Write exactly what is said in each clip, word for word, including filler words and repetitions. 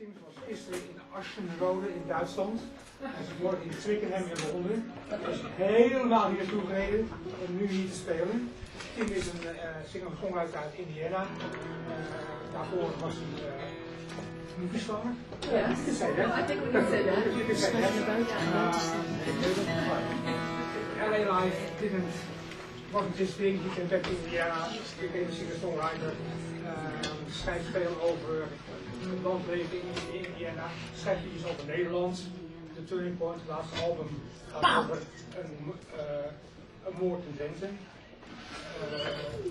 Tim was gisteren in Aschenrode in Duitsland. En ze worden in Twickenham in Londen. Hij is helemaal hier naartoe gereden om nu hier te spelen. Tim is een uh, singer-songwriter uit Indiana. Uh, daarvoor was hij uh, movie star. Yes. You can say that. I think we can say that. You can say that. Uh, L A Live didn't, wasn't his thing. He came back to Indiana, became a singer-songwriter. Uh, schrijft veel over het landleven in Indiana. Schrijft iets over Nederland. The Turning Point, het laatste album, gaat over een, uh, een moord in Drenthe. Uh,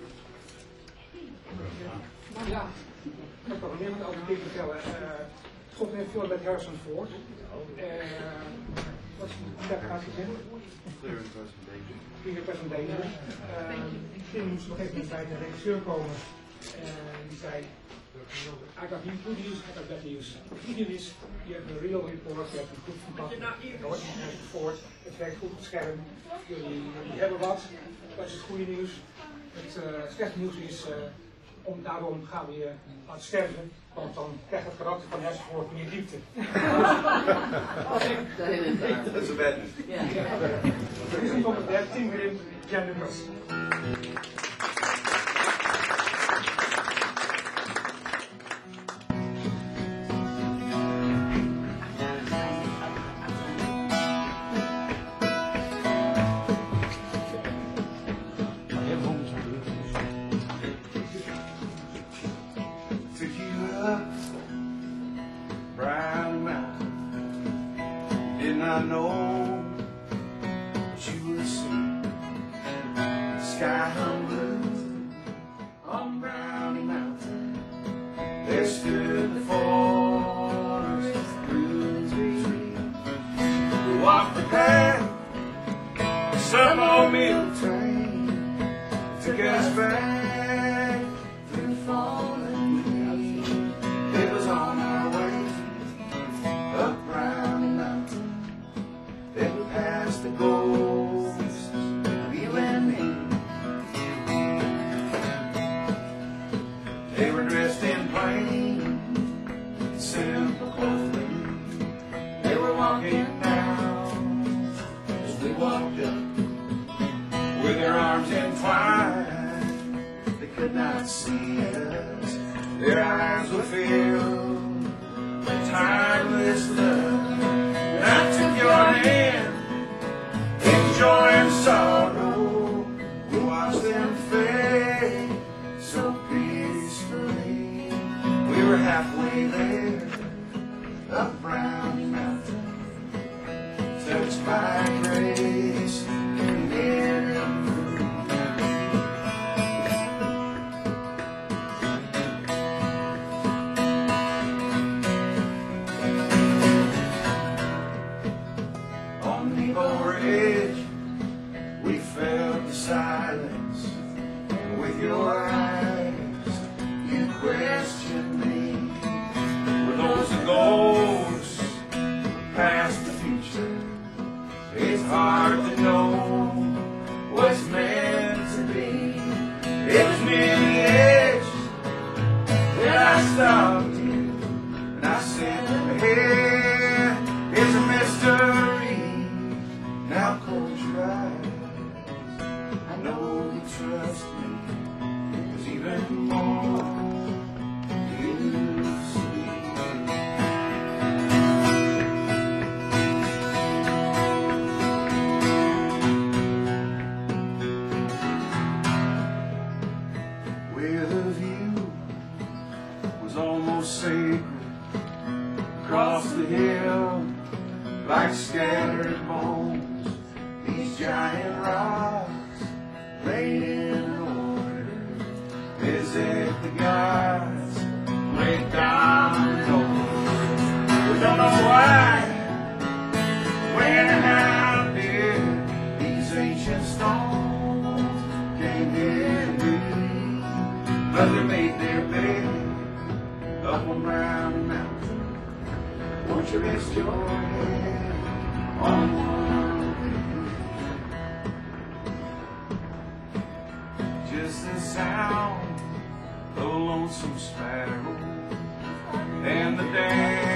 ja, ik kan er niemand over dingen vertellen. Uh, Soms heeft veel met Harrison Ford. Uh, wat is de gaat zeggen? Clear and present danger. Clear and present danger. Uh, Tim moest op een gegeven moment bij de regisseur komen. En die zei, I got new good news, I got bad news. The good news is, je hebt een real report, je hebt een goed contact met Harrison Ford. Het werkt goed op het scherm, jullie, jullie hebben wat. Dat is het goede nieuws. Het uh, slechte nieuws is, uh, om, daarom gaan we je laten sterven, want dan krijgt het karakter van Harrison Ford meer diepte. Dat is een bad news. Dit is een top of that, Tim Grim, Jan Lucas. I know that you will see the sky hung blue on Brownie Mountain. There stood the forest through the tree. We walked the path, some old mule train took us back through the fallen leaves. It was on our way up Brownie Mountain. Then we passed the ghosts of you and me. They were dressed in plain, simple clothing. They were walking down as we walked up, with their arms entwined. They could not see us. Their eyes were filled with timeless love. And I took your hand, in joy and sorrow, we watched them fade so peacefully. We were halfway there, up Brownie Mountain, touched by grace and in a moon. On the orange, we felt the silence, and with your eyes, you questioned me. Were those the ghosts, past the future? It's hard to know what's meant to be. It was near the edge that I stopped you, and I said, here is a mystery. Now close your eyes, I know you trust me. There's even more you see. Where the view was almost sacred, across the hill like scattered bones, these giant rocks laid in order, as if the gods laid down an order. We don't know why, when and how did these ancient stones came here to be, but they made their bed up on Brownie Mountain. Won't you rest your head on one? Just the sound of a lonesome sparrow and the dance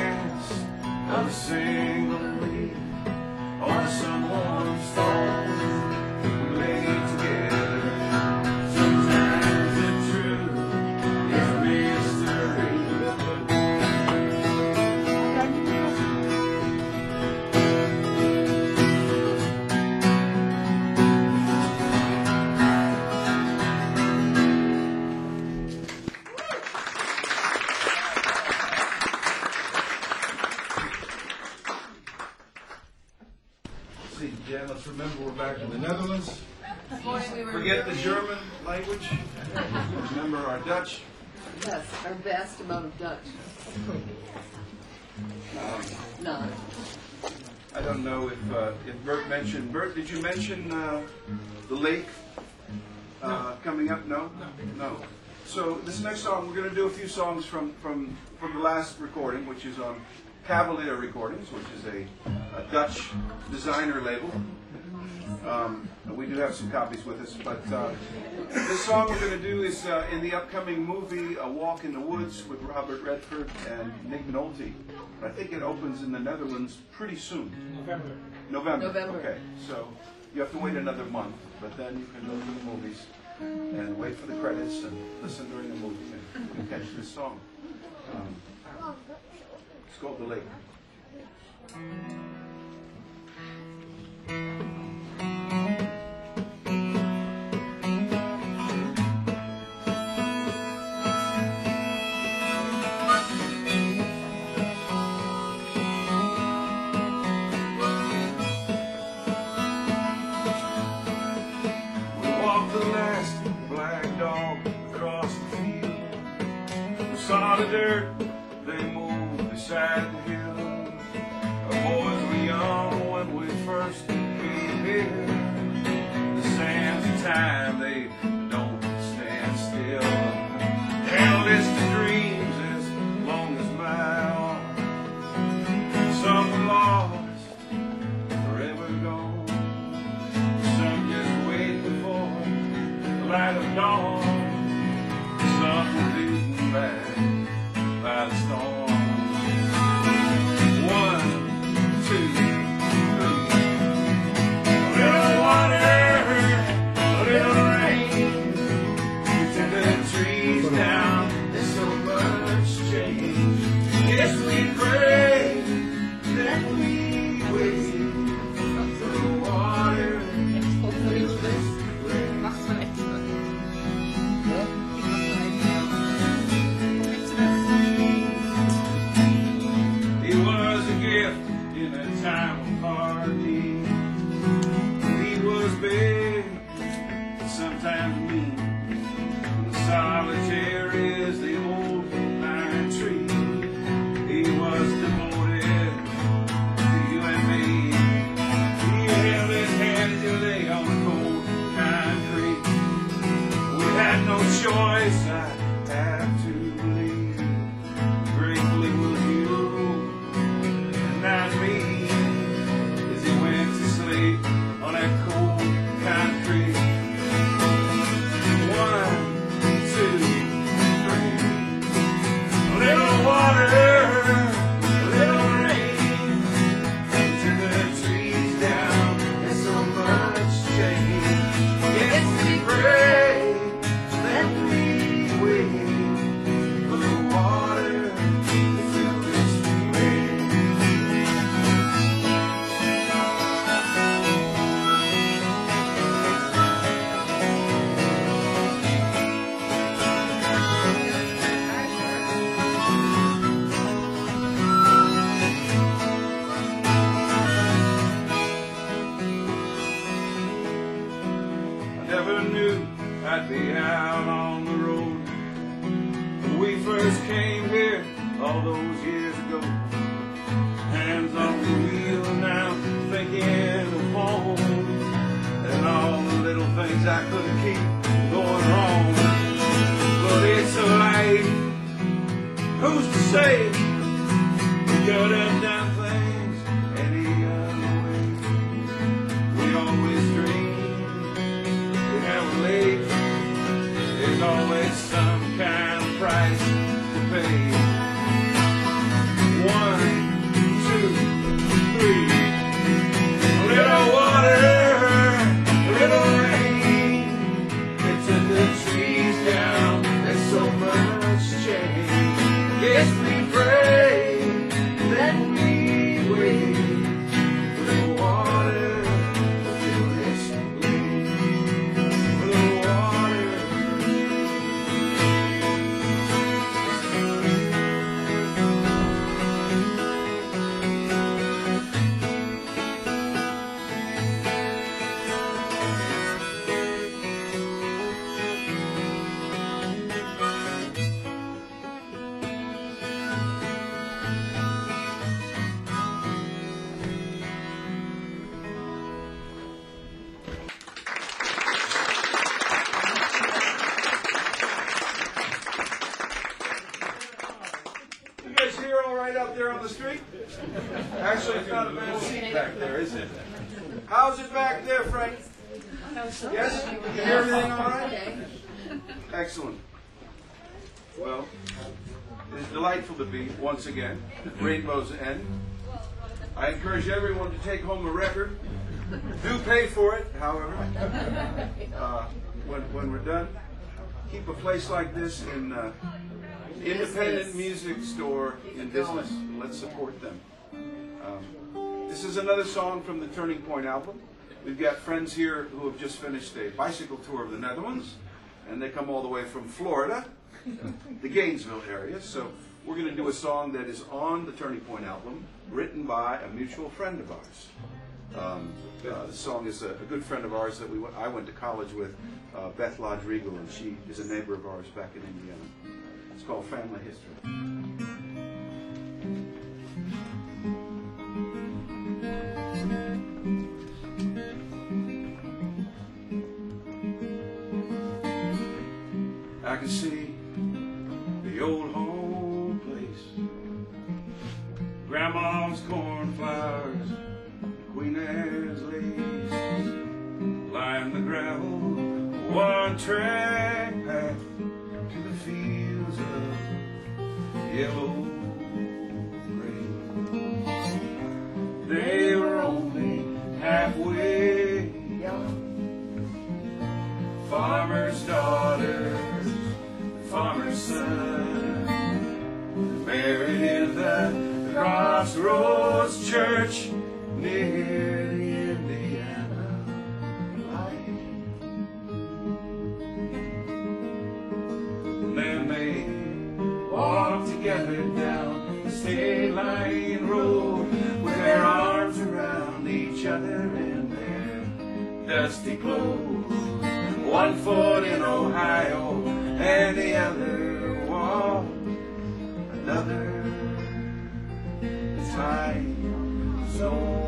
single leaf on a sun-warmed stone. We lay together. Sometimes the truth is a mystery. See, Jen, let's remember we're back in the Netherlands. Forget the German language. Remember our Dutch. Yes, our vast amount of Dutch. Um, None. I don't know if uh, if Bert mentioned. Bert, did you mention uh, the lake uh, coming up? No, no. So this next song, we're going to do a few songs from from from the last recording, which is on Cavalier Recordings, which is a, a Dutch designer label. Um, we do have some copies with us, but uh, this song we're going to do is uh, in the upcoming movie A Walk in the Woods with Robert Redford and Nick Nolte. I think it opens in the Netherlands pretty soon. November. November. November. Okay, so you have to wait another month, but then you can go to the movies and wait for the credits and listen during the movie and you can catch this song. Um, it's called The Lake. The last black dog across the field. We saw the dirt, they moved beside the hill. Our boys were young when we first came here. The sands of time, they don't stand still. Held us to dreams as long as my arm. Some were lost, forever gone. Some just waiting for light of dawn, some were beaten back by the storm. One, two, three. A little water, a little rain. We took the trees down, there's so much change. Yes, we pray that we wait for the water. He was a gift in a time of hard need. He was big, sometimes mean. Solitary as the old pine tree. He was devoted to you and me. He held his hand as you lay on the cold concrete. We had no choice, I have to believe. Gratefully will you and not me, as he went to sleep on that cold concrete. One, two, three. A little water, a little rain. Took the trees down, there's so much change. Yes, we pray that we wait for the water to fill this rain. I never knew I'd be out on the road when we first came here all those years ago. Hands on the wheel now, thinking of home and all the little things I couldn't keep going wrong. But it's a life, who's to say we could have done things any other way? We always dreamed we'd have a lake. There's always some kind of price to pay. One, two, there on the street? Actually, it's not a bad seat back there, is it? How's it back there, Frank? Yes? You can hear everything all right? Excellent. Well, it is delightful to be, once again, at Rainbow's End. I encourage everyone to take home a record. Do pay for it, however. Uh, when, when we're done, keep a place like this in uh, independent music store in business. Let's support them. Um, this is another song from the Turning Point album. We've got friends here who have just finished a bicycle tour of the Netherlands, and they come all the way from Florida, the Gainesville area. So we're going to do a song that is on the Turning Point album, written by a mutual friend of ours. Um, uh, the song is a, a good friend of ours that we went, I went to college with, uh, Beth Lodrigo, and she is a neighbor of ours back in Indiana. It's called Family History. I can see the old home place, Grandma's cornflowers, Queen Anne's lace, line the gravel, one track path to the fields of yellow grain. They were only halfway young, farmer's daughters, farmer's son, married in the Crossroads Church near the Indiana line. Then they walked together down the state line road with their arms around each other in their dusty clothes. One foot in Ohio and the other walked another time zone.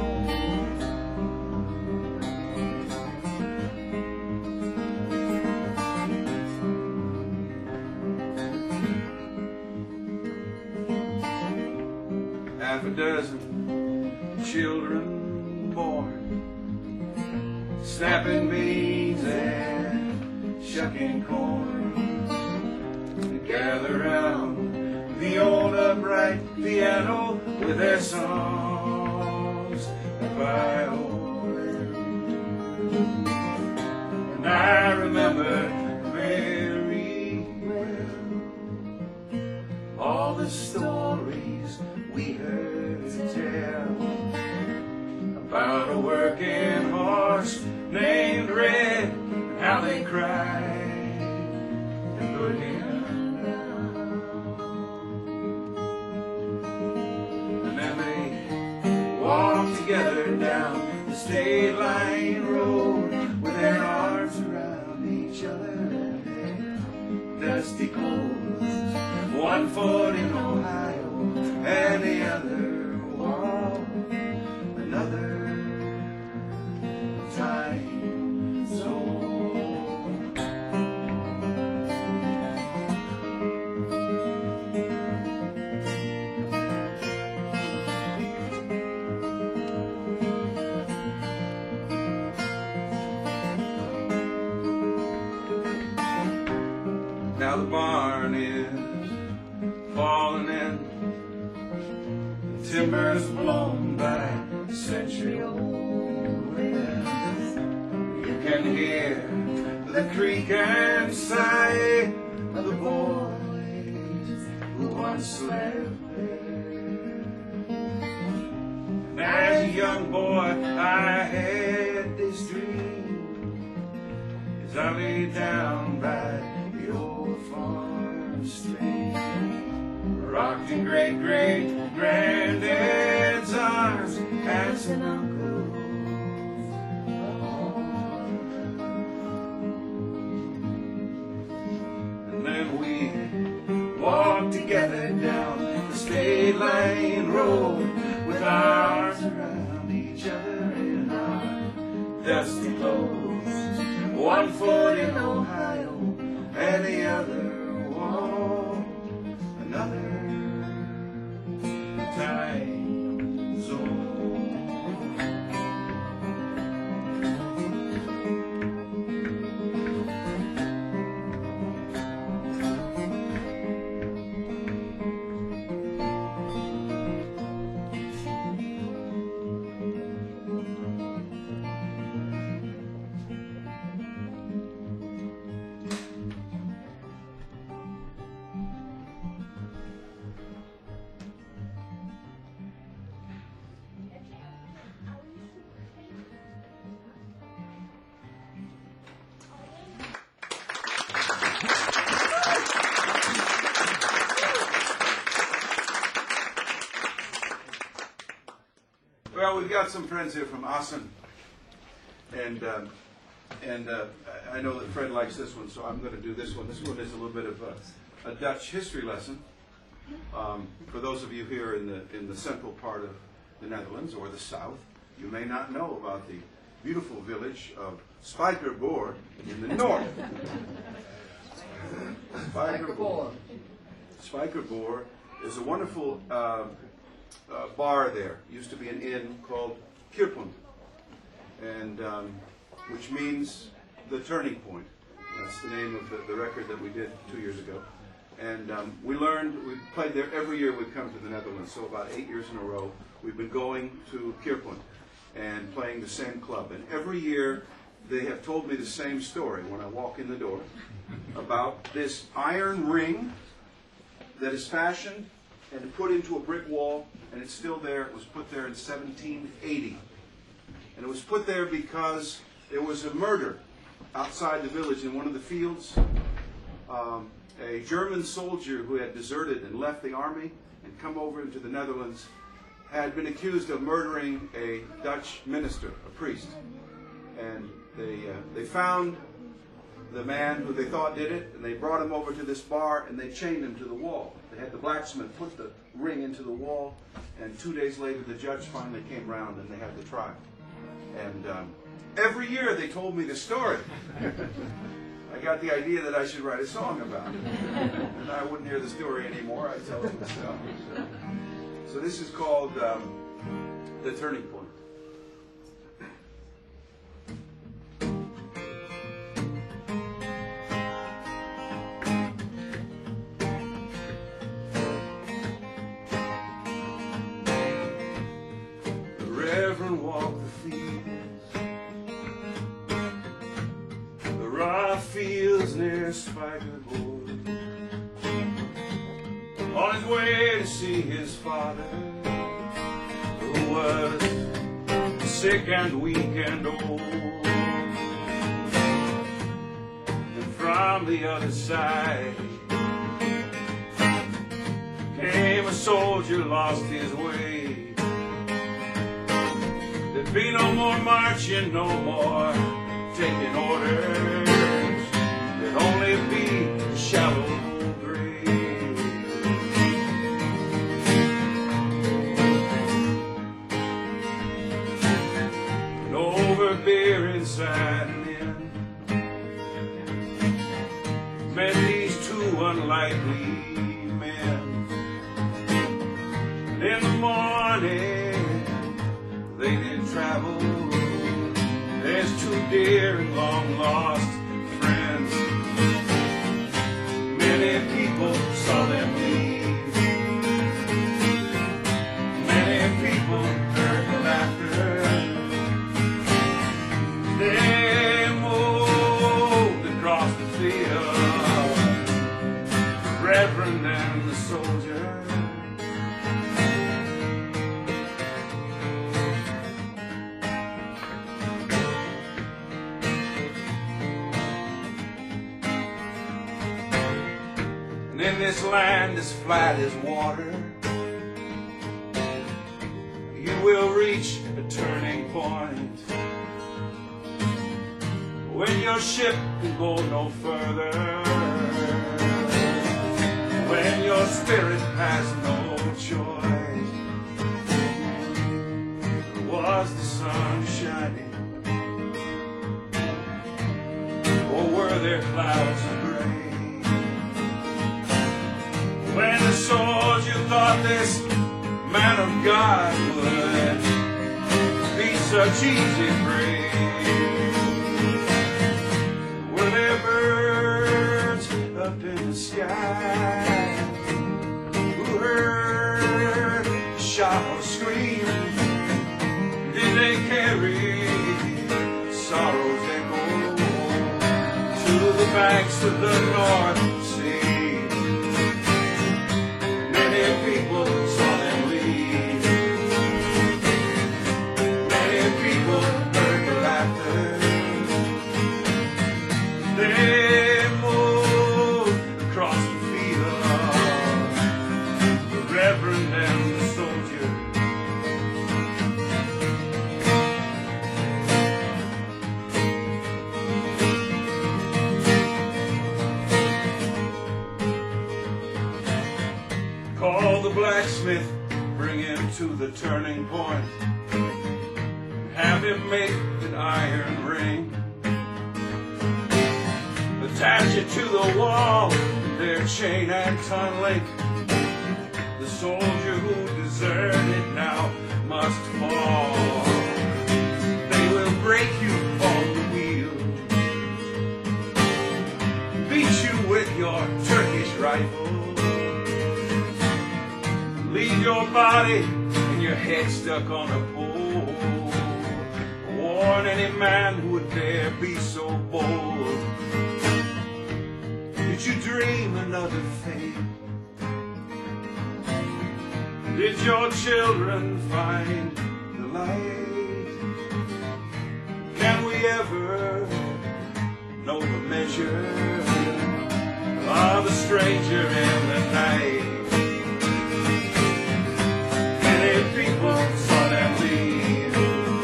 Half a dozen children born, snapping beans and shucking corn, to gather round the old upright piano with their songs and violin. And I remember very well all the stories we heard tell about a working horse named Red, and how they cried and put him down. And then they walked together down the state line road with their arms around each other in their dusty clothes. One foot in Ohio and the other walked another time zone. Now the barn is falling in, the timbers blown by a century-old wind. You can hear the creak and sigh of the boys who once slept there. And as a young boy I had this dream, as I lay down by the old farm stream, rocked in great great granddad's arms, aunts and uncles. And then we walked together down the state line road with our arms around each other in our dusty clothes. One foot in Ohio and the other walked another Well, we've got some friends here from Assen, and um, and uh, I know that Fred likes this one, so I'm going to do this one. This one is a little bit of a, a Dutch history lesson um, for those of you here in the in the central part of the Netherlands or the south. You may not know about the beautiful village of Spijkerboor in the north. Spijkerboor. Spijkerboor is a wonderful uh, uh, bar there. Used to be an inn called Keerpunt, and um, which means the turning point. That's the name of the, the record that we did two years ago. And um, we learned, we played there every year we come to the Netherlands, so about eight years in a row, we've been going to Keerpunt and playing the same club. And every year they have told me the same story when I walk in the door about this iron ring that is fashioned and put into a brick wall, and it's still there. It was put there in seventeen eighty. And it was put there because there was a murder outside the village in one of the fields. Um, a German soldier who had deserted and left the army and come over into the Netherlands had been accused of murdering a Dutch minister, a priest. And they, uh, they found the man who they thought did it, and they brought him over to this bar, and they chained him to the wall. They had the blacksmith put the ring into the wall, and two days later the judge finally came round and they had the trial. And um, every year they told me the story. I got the idea that I should write a song about it. And I wouldn't hear the story anymore. I'd tell them the stuff. So, so this is called um, The Turning Point. The Reverend walked the fields, the rough fields near Spijkerboor, on his way to see his father, who was sick and weak and old. And from the other side came a soldier, lost his way. There'd be no more marching, no more taking orders. There'd only be a shallow grave. And over beer inside an inn met these two unlikely men. And in the morning they did travel as two dear and long lost friends. Many people saw them leave. Many people heard the laughter. They moved across the field, the Reverend and the soldier. In this land as flat as water, you will reach a turning point when your ship can go no further, when your spirit has no choice. Was the sun shining, or were there clouds of gray? When the soldier thought this man of God would be such easy prey, were there birds up in the sky who heard a shot or scream? Did they carry sorrow's echo to the banks of the North Sea? Many people saw them leave. Many people heard the laughter. They moved across the field, the Reverend and the soldier. blacksmith, bring him to the turning point. Have him make an iron ring. Attach it to the wall, their chain and ton link. The soldier who deserted now must fall. They will break you on the wheel, beat you with your Turkish rifle, leave your body and your head stuck on a pole. Warn any man who would dare be so bold. Did you dream another fate? Did your children find the light? Can we ever know the measure of a stranger in the night? Many people saw them leave.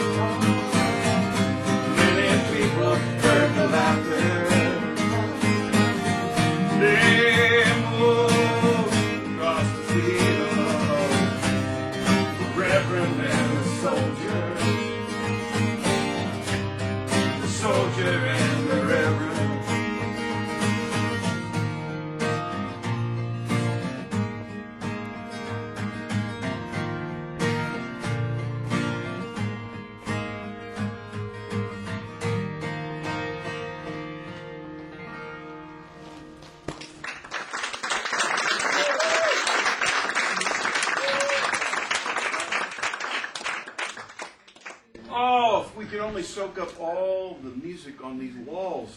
Many people heard the laughter. They moved across the field, the reverend and the soldier, the soldier and the reverend. Oh, if we could only soak up all the music on these walls.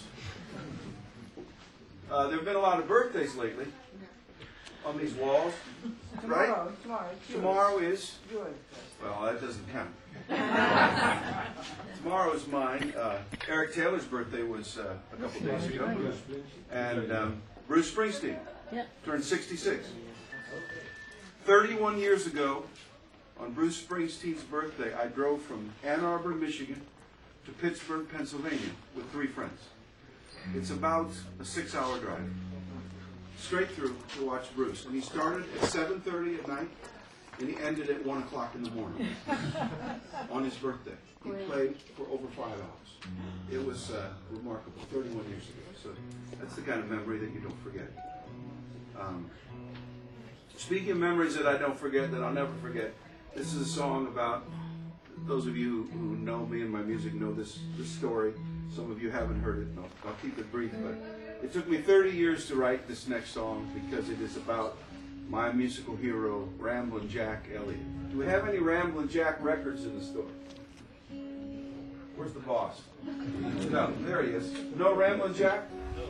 Uh, there have been a lot of birthdays lately on these walls, right? Tomorrow, tomorrow, it's Tomorrow is, yours. well, that doesn't count. Tomorrow is mine. Uh, Eric Taylor's birthday was uh, a couple days ago. And um, Bruce Springsteen turned sixty-six. thirty-one years ago, on Bruce Springsteen's birthday, I drove from Ann Arbor, Michigan to Pittsburgh, Pennsylvania with three friends. It's about a six-hour drive, straight through to watch Bruce. And he started at seven thirty at night, and he ended at one o'clock in the morning on his birthday. He played for over five hours. It was uh, remarkable, thirty-one years ago. So that's the kind of memory that you don't forget. Um, speaking of memories that I don't forget, that I'll never forget, this is a song about, those of you who know me and my music know this, this story. Some of you haven't heard it. No, I'll keep it brief. But it took me thirty years to write this next song because it is about my musical hero, Ramblin' Jack Elliott. Do we have any Ramblin' Jack records in the store? Where's the boss? No, there he is. No Ramblin' Jack?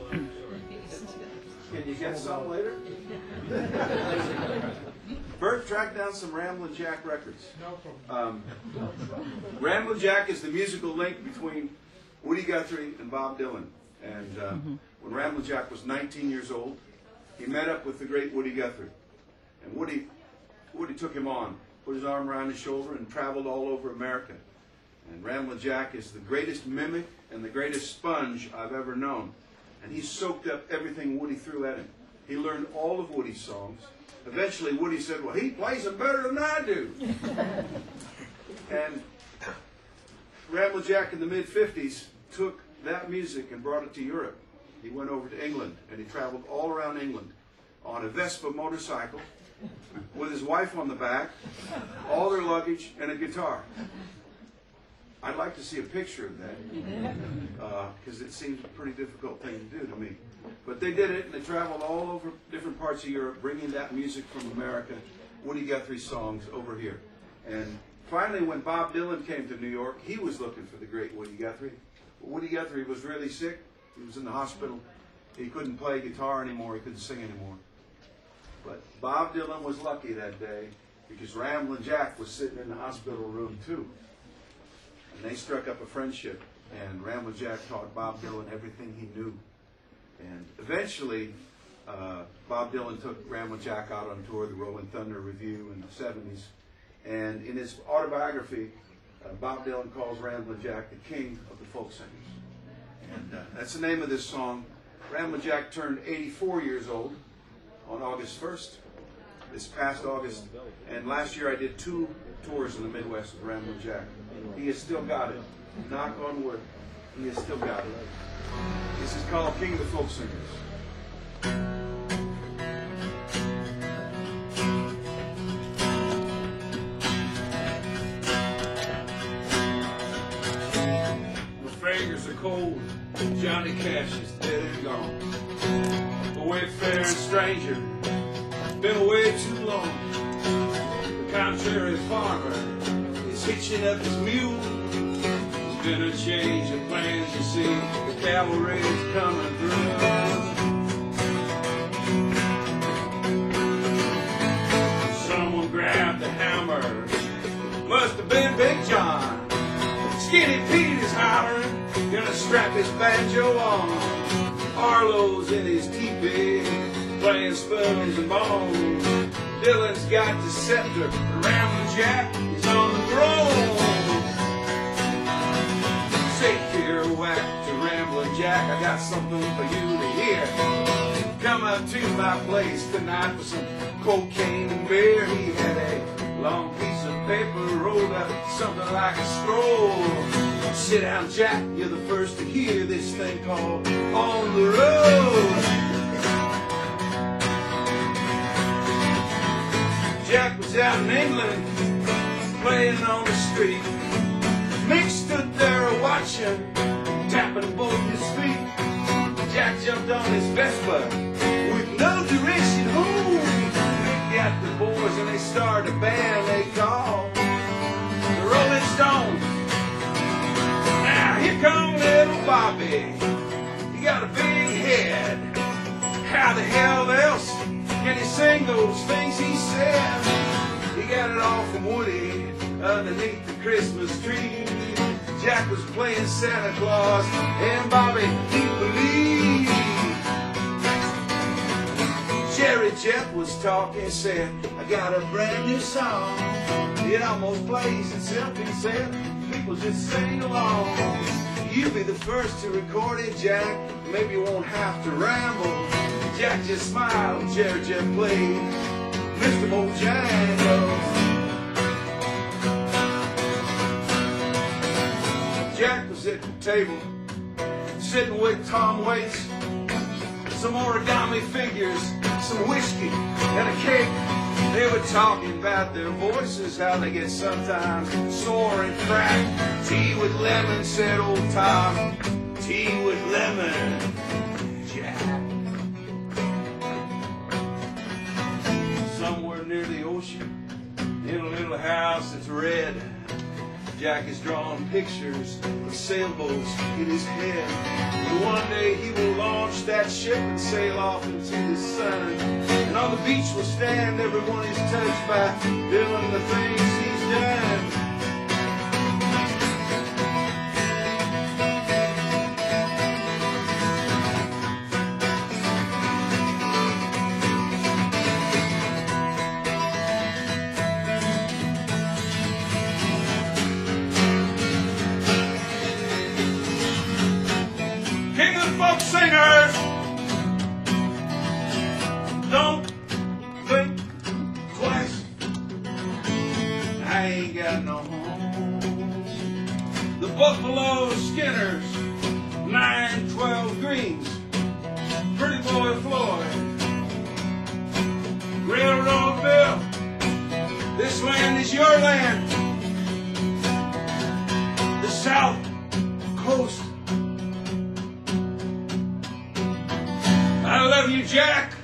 Can you get some later? Bert, track down some Ramblin' Jack records. No problem. Um, Ramblin' Jack is the musical link between Woody Guthrie and Bob Dylan. And uh, when Ramblin' Jack was nineteen years old, he met up with the great Woody Guthrie. And Woody, Woody took him on, put his arm around his shoulder, and traveled all over America. And Ramblin' Jack is the greatest mimic and the greatest sponge I've ever known. And he soaked up everything Woody threw at him. He learned all of Woody's songs. Eventually, Woody said, well, he plays them better than I do. And Ramblin' Jack in the mid fifties took that music and brought it to Europe. He went over to England, and he traveled all around England on a Vespa motorcycle with his wife on the back, all their luggage, and a guitar. I'd like to see a picture of that, because uh, it seems a pretty difficult thing to do to me. But they did it, and they traveled all over different parts of Europe, bringing that music from America, Woody Guthrie songs over here. And finally, when Bob Dylan came to New York, he was looking for the great Woody Guthrie. But Woody Guthrie was really sick. He was in the hospital. He couldn't play guitar anymore. He couldn't sing anymore. But Bob Dylan was lucky that day, because Ramblin' Jack was sitting in the hospital room too. And they struck up a friendship, and Ramblin' Jack taught Bob Dylan everything he knew. And eventually, uh, Bob Dylan took Ramblin' Jack out on tour, the Rolling Thunder Review in the seventies. And in his autobiography, uh, Bob Dylan calls Ramblin' Jack the king of the folk singers. And uh, that's the name of this song. Ramblin' Jack turned eighty-four years old on August first. this past August. And last year I did two tours in the Midwest with Ramblin' Jack. He has still got it. Knock on wood. He has still got it. This is called King of the Folk Singers. Fingers are cold, Johnny Cash is dead and gone. A wayfaring stranger, been away too long. The contrary farmer is hitching up his mule. There's been a change of plans, you see, the cavalry's coming through. Someone grabbed the hammer, must have been Big John. Skinny Pete is hollering, gonna strap his banjo on. Arlo's in his teepee, playing spoons and bones. Dylan's got the scepter, Ramblin' Jack is on the throne. Say pirouette to Ramblin' Jack, I got something for you to hear. Come up to my place tonight for some cocaine and beer. He had a long piece of paper rolled up, something like a scroll. Sit down, Jack, you're the first to hear this thing called On the Road. Jack was out in England, playing on the street. Mick stood there watching, tapping both his feet. Jack jumped on his Vespa with no direction home. Mick got the boys and they started a band they called the Rolling Stones. Now here come little Bobby, he got a big head. How the hell else can he sing those things he said? He got it all from Woody underneath the Christmas tree. Jack was playing Santa Claus and Bobby, he believed. Jerry Jeff was talking, said, I got a brand new song. It almost plays itself, he said, people just sing along. You be the first to record it, Jack, maybe you won't have to ramble. Jack just smiled, Jerry Jeff played Mister Bojangles. Jack was at the table, sitting with Tom Waits, some origami figures, some whiskey, and a cake. They were talking about their voices, how they get sometimes sore and cracked. Tea with lemon, said old Tom. Tea with lemon, Jack. Somewhere near the ocean, in a little house that's red, Jack is drawing pictures of sailboats in his head. And one day he will launch that ship and sail off into the sun. And on the beach will stand everyone he's touched by, doing the things he's done. King of the folk singers, don't think twice. I ain't got no home. The Buffalo Skinners, nine twelve Greens, Pretty Boy Floyd, Railroad Bill, this land is your land. The South Coast. I love you, Jack.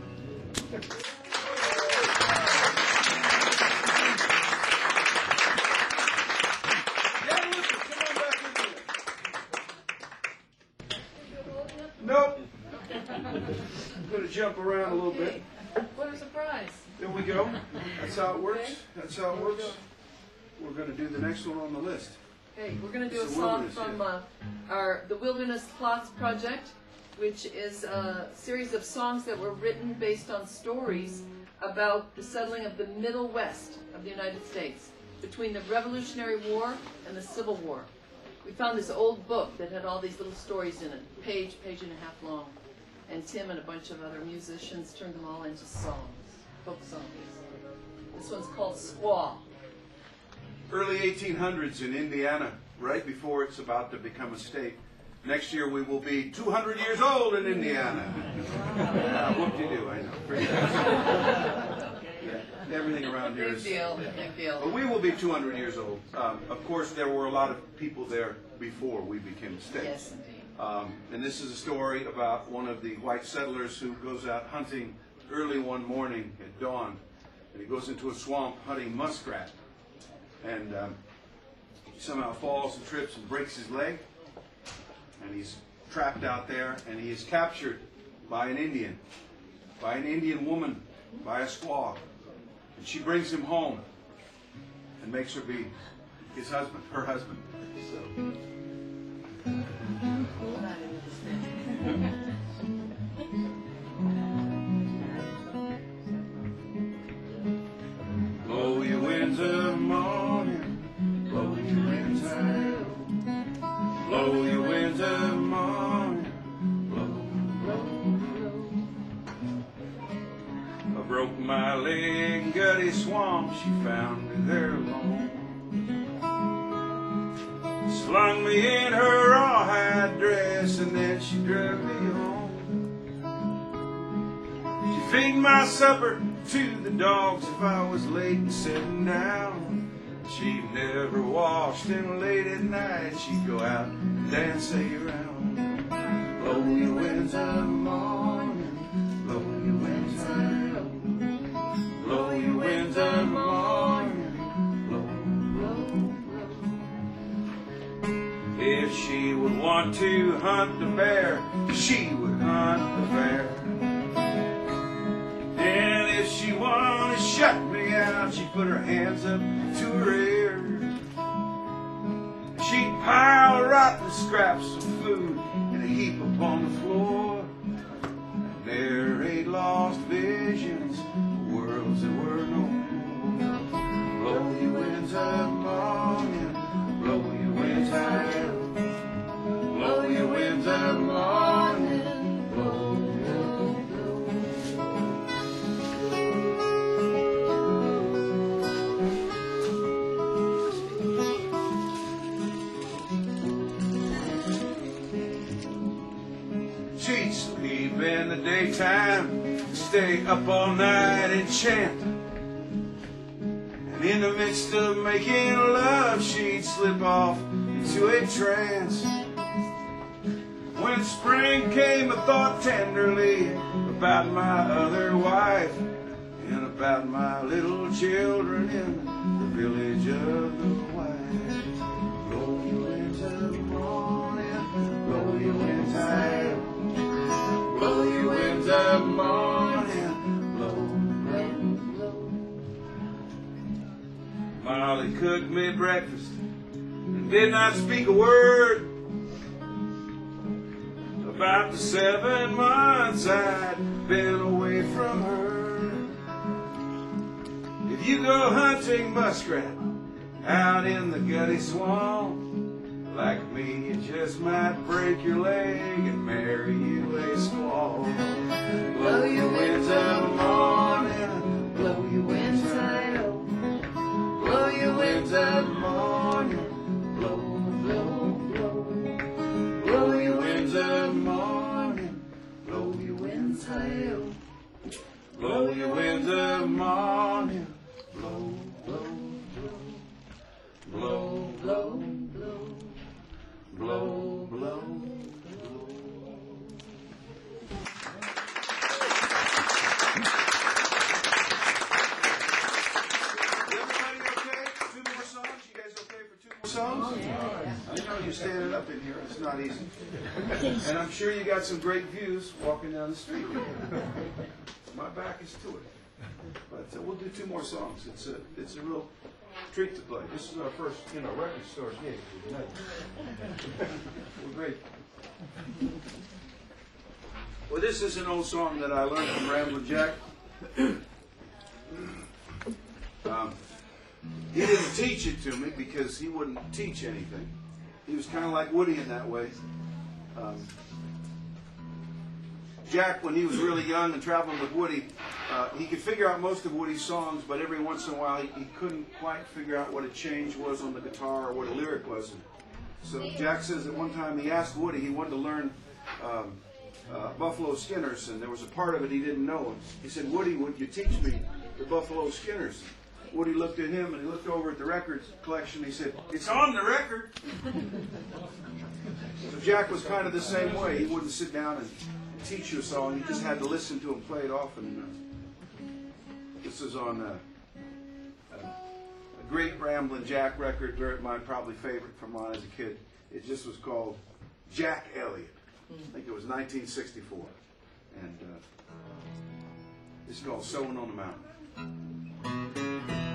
Nope. I'm going to jump around a little bit. What a surprise. There we go. That's how it works. That's how it works. We're going to do the next one on the list. Okay, we're going to do a It's the song Wilderness, from yeah. uh, our the Wilderness Plots Project, which is a series of songs that were written based on stories about the settling of the Middle West of the United States between the Revolutionary War and the Civil War. We found this old book that had all these little stories in it, page, page and a half long. And Tim and a bunch of other musicians turned them all into songs. folk song. This one's called Squaw. Early eighteen hundreds in Indiana, right before it's about to become a state. Next year we will be two hundred years old in Indiana. Yeah, whoop-de-doo, I know. Pretty yeah, everything around here Big is... deal, big deal. But we will be two hundred years old. Um, of course, there were a lot of people there before we became a state. Yes, indeed. Um, and this is a story about one of the white settlers who goes out hunting early one morning at dawn. And he goes into a swamp hunting muskrat. And um, he somehow falls and trips and breaks his leg. And he's trapped out there, and he is captured by an Indian, by an Indian woman, by a squaw. And she brings him home and makes her be his husband, her husband. So. Blow your winds of morning, blow your winds high. Blow your winds of morning, blow, blow. I broke my leg in Gutty Swamp, she found me there alone. Slung me in her rawhide dress and then she drug me home. She feed my supper to the dogs if I was late and sitting down. She never washed and late at night she'd go out and dance around. Blow your winds of morning, blow your winds of blow your winds of morning, blow, blow. If she would want to hunt the bear, she would hunt the bear. And if she wanted to shut me out, she'd put her hands up to her ear. She'd pile rotten scraps of food in a heap upon the floor. And narrate lost visions, worlds that were no more. Blow your winds of morning, blow your winds high. Blow your winds of morning, blow, blow, blow. She'd sleep in the daytime, stay up all night and chant. And in the midst of making love, she'd slip off into a trance. When spring came, I thought tenderly about my other wife and about my little children in the village of the white. Blow your winds of morning, blow your winds high. Blow your winds of morning, blow, blow, blow. Molly cooked me breakfast and did not speak a word about the seven months I'd been away from her. If you go hunting muskrat out in the Gutty Swamp, like me, you just might break your leg and marry you a squaw. Blow your winds of morning, blow your winds high. Blow your winds of morning, blow, blow, blow. Blow your winds of morning, blow your winds high. Blow your winds of morning, blow, blow, blow. Blow, blow, blow. Blow, blow, blow. Everybody okay? Two more songs? You guys okay for two more songs? I know you're standing up in here. It's not easy. And I'm sure you got some great views walking down the street. My back is to it. But uh, we'll do two more songs. It's a, it's a real treat to play. This is our first, you know, record store gig tonight. We're great. Well, this is an old song that I learned from Ramblin' Jack. Um, he didn't teach it to me because he wouldn't teach anything. He was kind of like Woody in that way. Um, Jack, when he was really young and traveling with Woody, uh, he could figure out most of Woody's songs, but every once in a while he, he couldn't quite figure out what a change was on the guitar or what a lyric was. So Jack says that one time he asked Woody, he wanted to learn um, uh, Buffalo Skinners, and there was a part of it he didn't know. He said, Woody, would you teach me the Buffalo Skinners? Woody looked at him and he looked over at the records collection. He said, it's on the record. So Jack was kind of the same way. He wouldn't sit down and teach you a song. You just had to listen to him play it off. And uh, this is on uh, a, a great Ramblin' Jack record, very, my probably favorite from mine as a kid. It just was called Jack Elliott. I think it was nineteen sixty-four. And uh, it's called Sewing on the Mountain.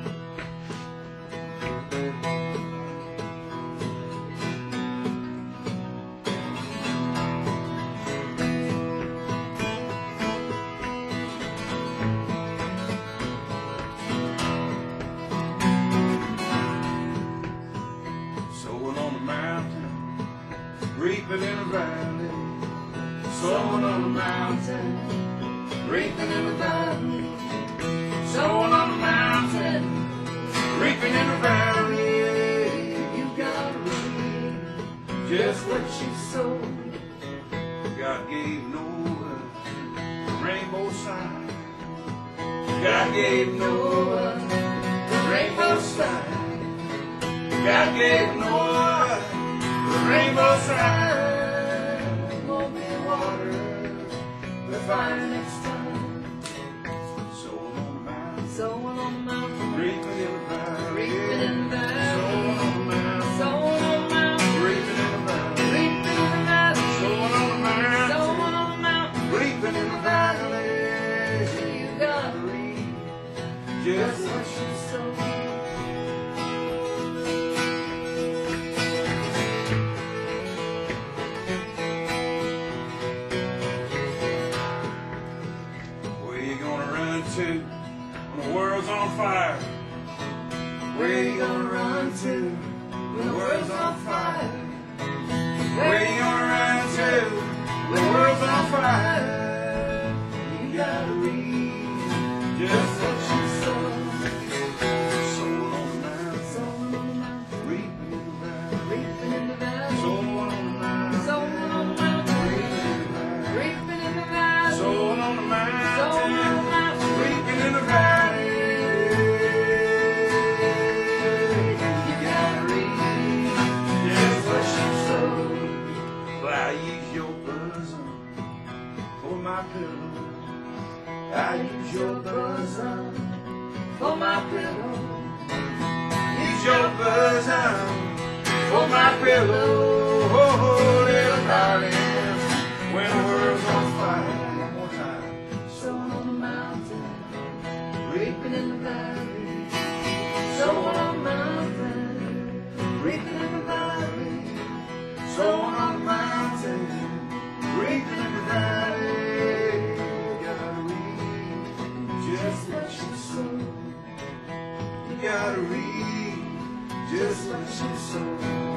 Reaping in a valley, sowing on a mountain. Reaping in a valley, sowing on a mountain. Reaping in a valley, you gotta reap just what you sowed. God gave Noah the rainbow sign. God gave Noah the rainbow sign. God gave Noah the rainbow sign. Won't be water, we'll find next time. Sowing on the mountain, sowing on the mountain. Reaping in the valley, reaping in the valley. Sowing on the mountain, sowing on the mountain. Reaping in the valley, reaping in the valley. Sowing on the mountain, sowing on the mountain. Reaping in the valley, you gotta reap just what you sow. When the world's on fire, where you gonna run to when the world's on fire? Where you gonna run to when the world's on fire? You gotta read just what you sow. Sowing on the mountain, sowing on the mountain. Reaping in the valley, reaping in the valley. Sowing on the mountain, sowing on the mountain. Reaping in the valley, reaping in the valley. Sowing on the mountain, sowing on the mountain. Reaping in the valley, you gotta reap just what you sow. Well, I use your bosom for my pillow. I use your bosom for my pillow. Use your bosom for my pillow. Oh, little darling, when the world's on fire. One more time. Sowing on the mountain, reaping in the valley. Sowing on the mountain, reaping in the valley. Sowing on the mountain, reaping in the valley. You gotta reap just what you sow. You gotta reap just what you sow.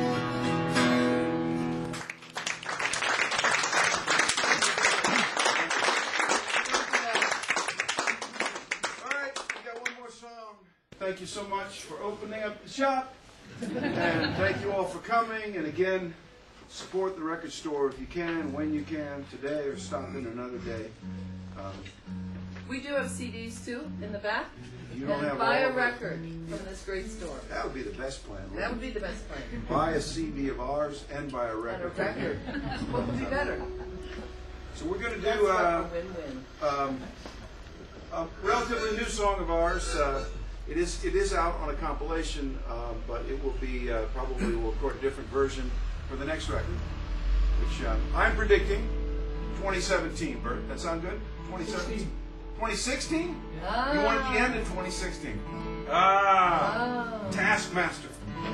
Thank you so much for opening up the shop, and thank you all for coming. And again, support the record store if you can, when you can, today or stop in another day. Um, We do have C Ds too in the back. you don't And have buy all a of it. record from this great store. That would be the best plan. That would be the best plan. Buy a C D of ours and buy a And a record. record. What would be better? So we're going to That's do like uh, a win-win. um, a relatively new song of ours. Uh, It is it is out on a compilation, um, but it will be uh, probably we'll record a different version for the next record, which um, I'm predicting twenty seventeen. Bert, that sound good? twenty seventeen, twenty sixteen? Ah. You want it at the end in twenty sixteen? Ah, Ah. Taskmaster.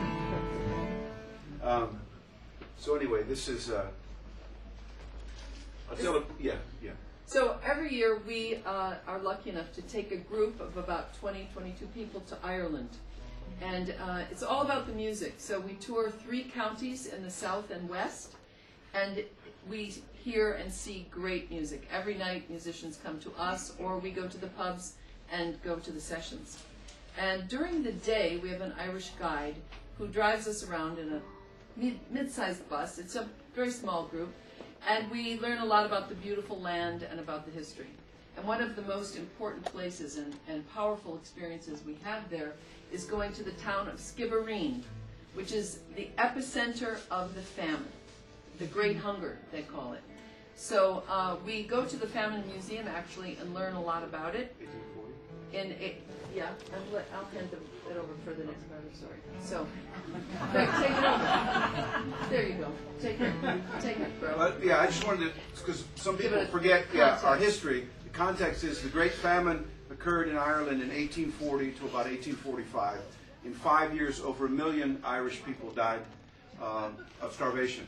Um, so anyway, this is. Uh, I'll tell it. Yeah, yeah. So every year we uh, are lucky enough to take a group of about twenty, twenty-two people to Ireland. And uh, it's all about the music. So we tour three counties in the south and west. And we hear and see great music. Every night musicians come to us, or we go to the pubs and go to the sessions. And during the day, we have an Irish guide who drives us around in a mid- mid-sized bus. It's a very small group, and we learn a lot about the beautiful land and about the history. And one of the most important places and, and powerful experiences we have there is going to the town of Skibbereen, which is the epicenter of the famine, the Great Hunger, they call it. So uh, we go to the Famine Museum, actually, and learn a lot about it. In it, yeah, I'll, let, I'll hand them, it over for the next part, I'm sorry. So, take, take it over. There you go. Take it, take it, bro. But yeah, I just wanted to, because some Give people it a forget yeah, our context. history. The context is the Great Famine occurred in Ireland in eighteen forty to about eighteen forty-five. In five years, over a million Irish people died uh, of starvation.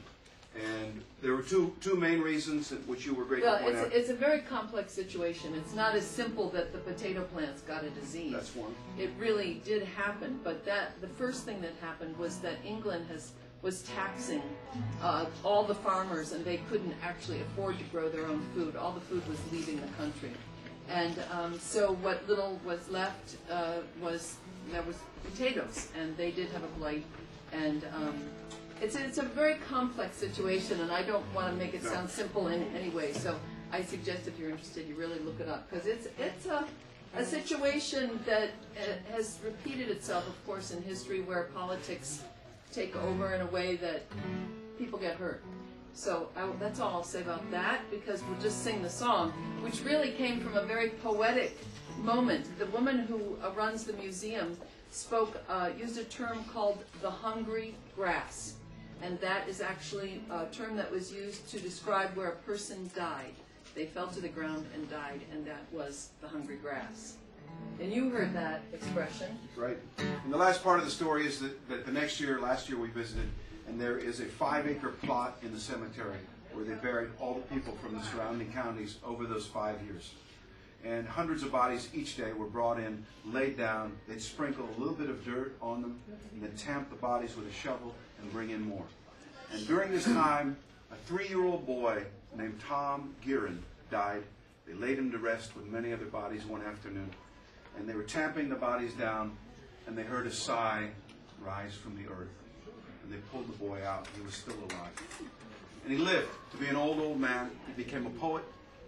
And there were two two main reasons, which you were great Well, to point it's out. a, it's a very complex situation. It's not as simple that the potato plants got a disease. That's one. It really did happen, but that the first thing that happened was that England has was taxing uh, all the farmers, and they couldn't actually afford to grow their own food. All the food was leaving the country, and um, so what little was left uh, was there was potatoes, and they did have a blight, and. Um, It's a, it's a very complex situation, and I don't want to make it sound simple in any way. So I suggest if you're interested, you really look it up, because it's it's a, a situation that uh, has repeated itself, of course, in history, where politics take over in a way that people get hurt. So I, that's all I'll say about that, because we'll just sing the song, which really came from a very poetic moment. The woman who uh, runs the museum spoke, uh, used a term called the hungry grass. And that is actually a term that was used to describe where a person died. They fell to the ground and died, and that was the hungry grass. And you heard that expression. Right. And the last part of the story is that, that the next year, last year we visited, and there is a five-acre plot in the cemetery where they buried all the people from the surrounding counties over those five years. And hundreds of bodies each day were brought in, laid down. They'd sprinkle a little bit of dirt on them, and then tamp the bodies with a shovel and bring in more. And during this time, a three-year-old boy named Tom Guerin died. They laid him to rest with many other bodies one afternoon. And they were tamping the bodies down, and they heard a sigh rise from the earth. And they pulled the boy out. He was still alive. And he lived to be an old, old man. He became a poet.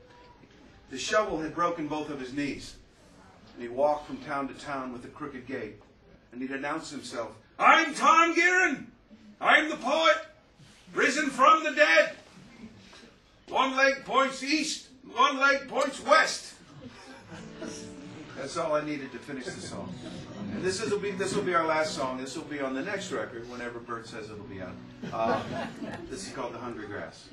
The shovel had broken both of his knees. And he walked from town to town with a crooked gait. And he'd announce himself, "I'm Tom Guerin. I'm the poet, risen from the dead. One leg points east, one leg points west." That's all I needed to finish the song. And this will be this will be our last song. This will be on the next record whenever Bert says it'll be out. Uh, this is called "The Hungry Grass."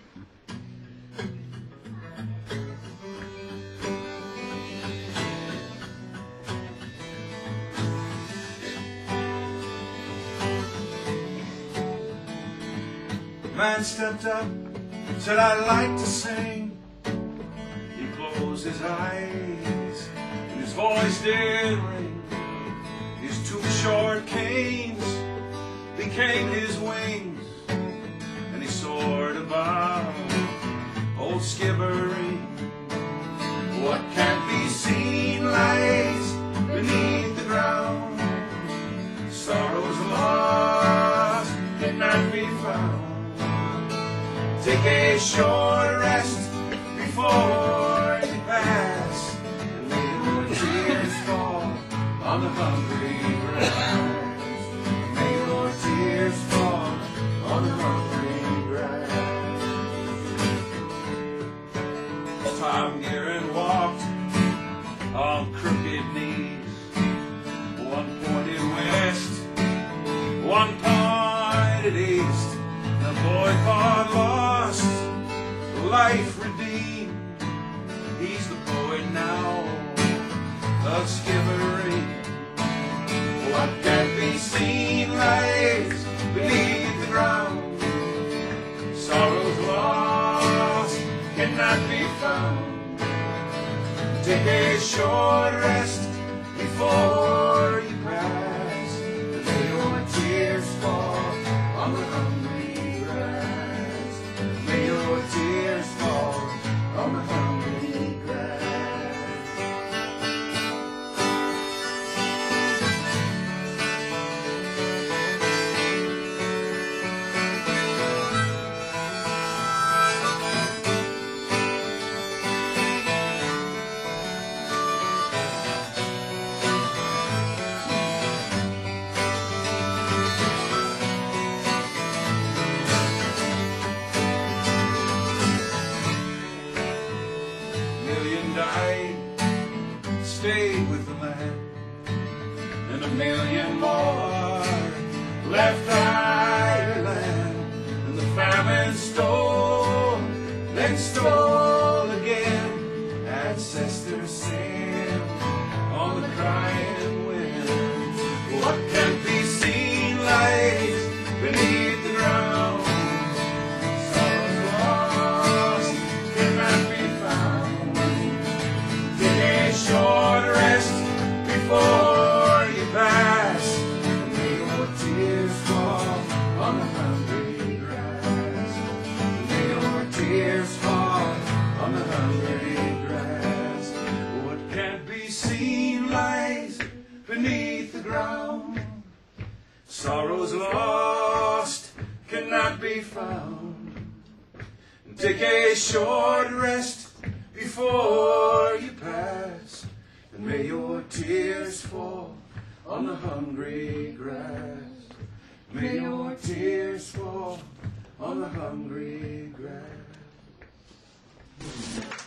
Man stepped up, said, "I'd like to sing." He closed his eyes, and his voice did ring. His two short canes became his wings, and he soared above old Skibbereen. What can't be seen lies beneath the ground. Sorrows lost cannot be found. Take a short rest before you pass, and may your tears fall on the hungry grass. May your tears fall on the hungry grass. Tom Guerin walked on crooked knees. One pointed west, one pointed east. The boy thought lost, life redeemed. He's the poet now of Skibbereen. What can't be seen lies beneath the ground. Sorrows lost cannot be found. Take a short rest before you pass, and may your tears fall on the hungry grass. May your million more left Ireland, and the famine stole, then stole again. Ancestors sing on the crying wind. What can't be seen lies beneath the ground. Sorrows lost cannot be found. Take a short rest before you pass, and may your tears fall on the hungry grass. May your tears fall on the hungry grass. What can't be seen lies beneath the ground. Sorrows lost cannot be found. And take a short rest before you pass, and may your tears fall on the hungry grass. May your tears fall on the hungry grass.